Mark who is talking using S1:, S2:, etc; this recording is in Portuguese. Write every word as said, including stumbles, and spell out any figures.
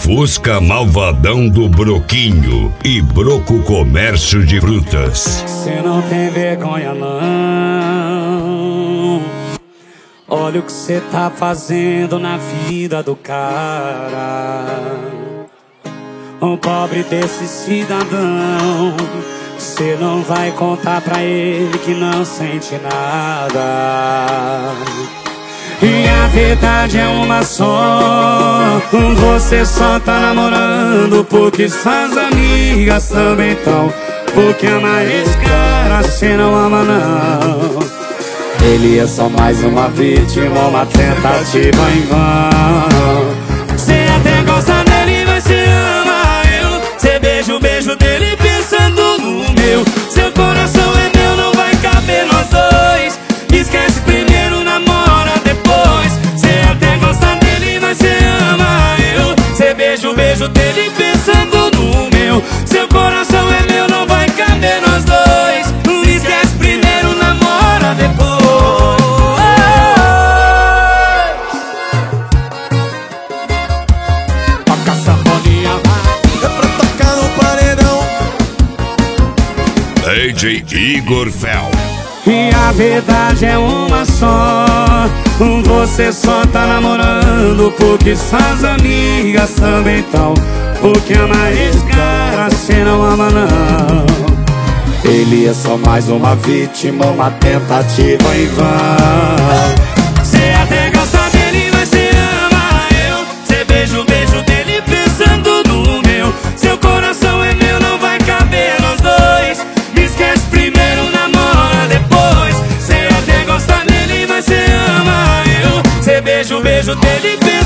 S1: Fusca Malvadão do Broquinho e Broco Comércio de Frutas.
S2: Cê não tem vergonha não. Olha o que cê tá fazendo na vida do cara. Um pobre desse cidadão. Cê não vai contar pra ele que não sente nada. E a verdade é uma só. Você só tá namorando porque suas amigas também tão. Porque ama esse cara, cê não ama não. Ele é só mais uma vítima, uma tentativa em vão. Cê até gosta dele, mas cê ama eu. Cê beija o beijo dele pensando no meu. Seu coração é meu, não vai caber nós dois. Esquece primeiro, namora depois. Cê até gosta dele, mas cê ama eu. Cê beija o beijo dele pensando no meu. Seu coração é meu, não vai caber nós dois. Esquece primeiro, namora depois. Toca a sanfoninha, vai.
S3: É pra tocar no paredão.
S1: D J Igor Fel.
S2: E a verdade é uma só. Você só tá namorando porque suas amigas também tão. Porque ama esse cara, cê não ama não. Ele é só mais uma vítima, uma tentativa em vão. Cê até gosta dele, mas cê ama eu. Cê beija o beijo dele pensando no meu. Seu coração é meu, não vai caber nós dois. Me esquece primeiro, namora depois. Cê até gosta dele, mas cê ama eu. Cê beija o beijo dele pensando